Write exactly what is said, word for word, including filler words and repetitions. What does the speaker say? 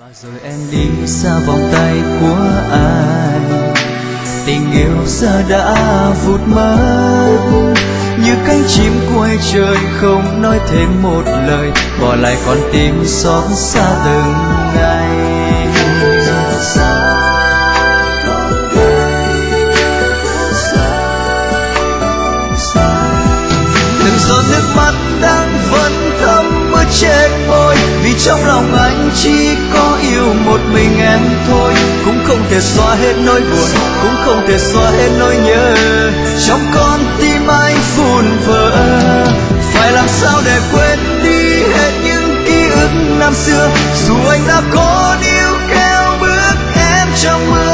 Và rồi em đi xa vòng tay của ai, tình yêu giờ đã vụt mất như cánh chim quay trời không nói thêm một lời, bỏ lại con tim xót xa từng ngày. Từng giọt nước mắt đang vẫn thấm ướt trên môi, vì trong lòng anh chỉ có yêu một mình em thôi. Cũng không thể xóa hết nỗi buồn, cũng không thể xóa hết nỗi nhớ, trong con tim anh vun vỡ. Phải làm sao để quên đi hết những ký ức năm xưa, dù anh đã có níu kéo bước em trong mưa.